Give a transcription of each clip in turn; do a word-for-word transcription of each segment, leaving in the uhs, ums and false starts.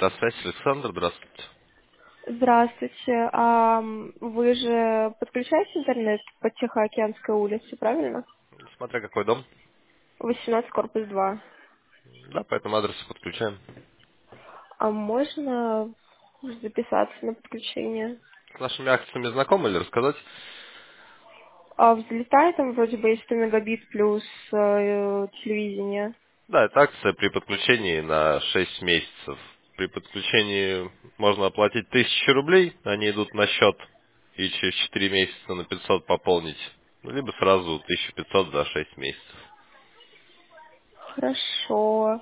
Электросвязь, Александр, здравствуйте. Здравствуйте. А м, вы же подключаете интернет по Тихоокеанской улице, правильно? Смотря какой дом. восемнадцать, корпус два. Да, по этому адресу подключаем. А можно записаться на подключение? С нашими акциями знакомы или рассказать? А взлетает там вроде бы есть сто мегабит плюс э, телевидение. Да, это акция при подключении на шесть месяцев. При подключении можно оплатить тысячу рублей, они идут на счет, и через четыре месяца на пятьсот пополнить. Ну, либо сразу тысяча пятьсот за шесть месяцев. Хорошо.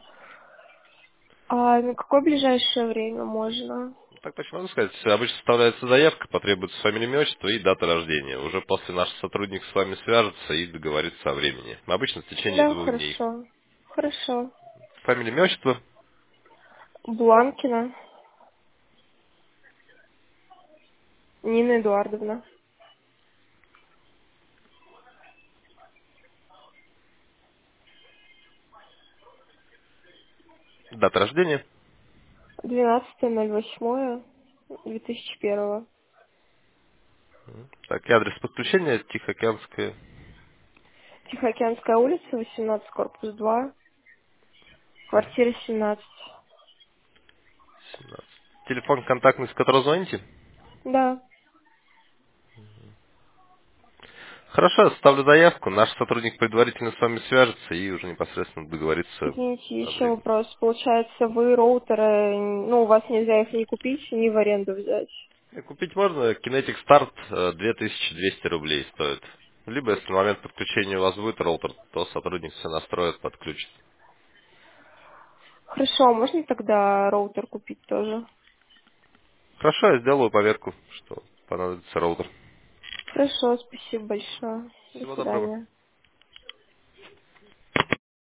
А на какое ближайшее время можно? Ну, так точно могу сказать. Обычно составляется заявка, потребуется фамилия, имя, отчество и дата рождения. Уже после наш сотрудник с вами свяжется и договорится о времени. Обычно в течение Да, двух дней. хорошо. Хорошо. Фамилия, имя, отчество, Бланкина Нина Эдуардовна. дата рождения. двенадцатое ноль восьмое две тысячи первого. Так, и адрес подключения Тихоокеанская Тихоокеанская улица, восемнадцать, корпус два, квартира семнадцать. семнадцать. Телефон контактный, с которого звоните? Да, Хорошо, я составлю заявку. Наш сотрудник предварительно с вами свяжется и уже непосредственно договорится извините, о еще времени. вопрос. Получается, вы роутеры, ну, у вас нельзя их ни купить, ни в аренду взять. И купить можно. Kinetic Start э, две тысячи двести рублей стоит. Либо, если на момент подключения у вас будет роутер, то сотрудник все настроит, подключит. Хорошо, а можно тогда роутер купить тоже? Хорошо, я сделаю пометку, что понадобится роутер. Хорошо, спасибо большое. До Всего доброго. свидания.